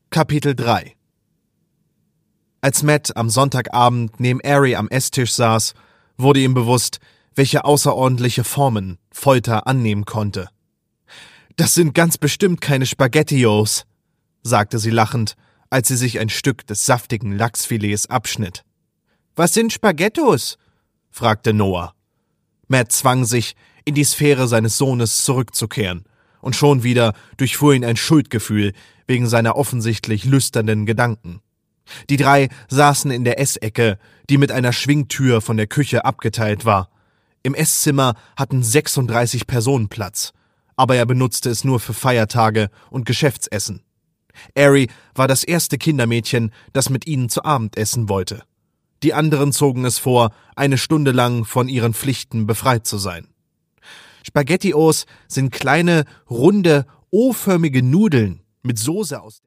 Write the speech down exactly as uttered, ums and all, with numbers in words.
Kapitel drei. Als Matt am Sonntagabend neben Ari am Esstisch saß, wurde ihm bewusst, welche außerordentliche Formen Folter annehmen konnte. »Das sind ganz bestimmt keine Spaghettios«, sagte sie lachend, als sie sich ein Stück des saftigen Lachsfilets abschnitt. »Was sind Spaghettos?« fragte Noah. Matt zwang sich, in die Sphäre seines Sohnes zurückzukehren, und schon wieder durchfuhr ihn ein Schuldgefühl wegen seiner offensichtlich lüsternden Gedanken. Die drei saßen in der Essecke, die mit einer Schwingtür von der Küche abgeteilt war. Im Esszimmer hatten sechsunddreißig Personen Platz, aber er benutzte es nur für Feiertage und Geschäftsessen. Ari war das erste Kindermädchen, das mit ihnen zu Abend essen wollte. Die anderen zogen es vor, eine Stunde lang von ihren Pflichten befreit zu sein. Spaghettios sind kleine, runde, O-förmige Nudeln mit Soße aus